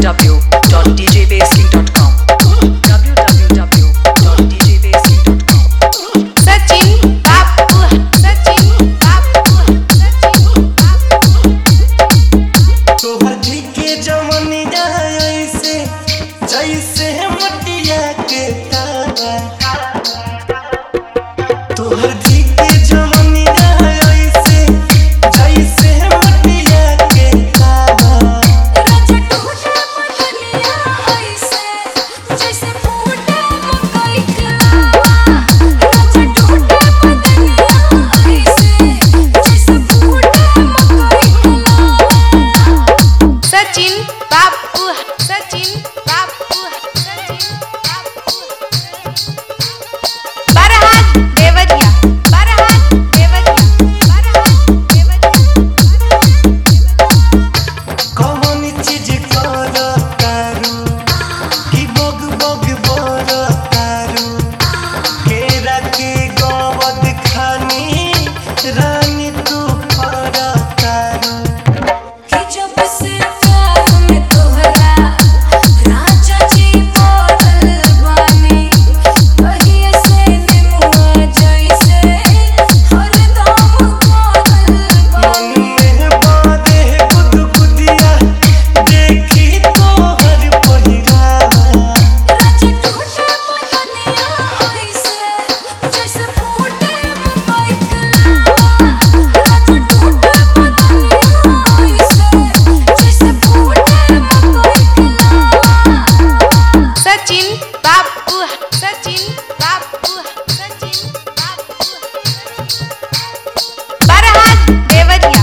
www.djbasking.com www.djbasking.com Sachin बापू तोहर के जमनी ऐसे जैसे मटिया के तारा तोहर के जमनी ऐसे जैसे मटिया के तारा राजा टूटा बदनिया ऐसे जैसे फूटे मकई के लावा राजा टूटा बदनिया ऐसे जैसे फूटे मकई के लावा सचिन बापू बरहात देवरिया कौन चीज कर तारू कि बग बग बर तारू केरा के गवद खानी रानी तू फर तारू कि जब से प्यार में तोहरा राजा जी बोल बानी कहिए से निमुआ जैसे हरदम बोल बानी मन में बादे गुदगुदिया देखी तोहर पहिरावा राजा टूटा बदनिया ऐसे जैसे फूटे मकई के लावा राजा टूटा बदनिया ऐसे जैसे फूटे मकई के लावा सचिन बापू बरहात देवरिया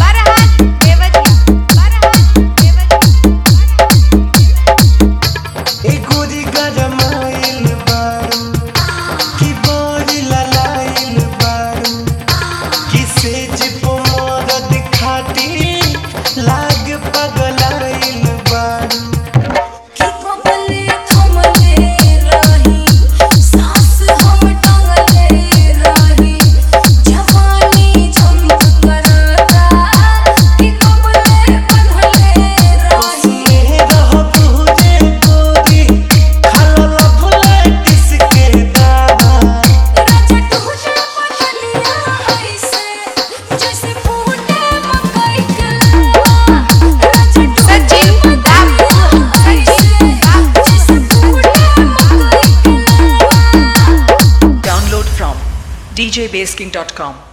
ए गोरी गरमाइल बारू कि बोरी ललाइल बारू कि सेज पो मरद खाटी लाग पगलाइल बारू कि कबले थमले रही सांस हम टंगले रही जवानी झमक करता कि कबले बंधले रही उसने रह तुझे गोरी खलला भुले किसके दावा राजा टूटा बदनिया ऐसे जैसे फूटे मकई के लावा राजा टूटा सचिन बापू ऐसे जैसे फूटे मकई के लावा Download from djbasking.com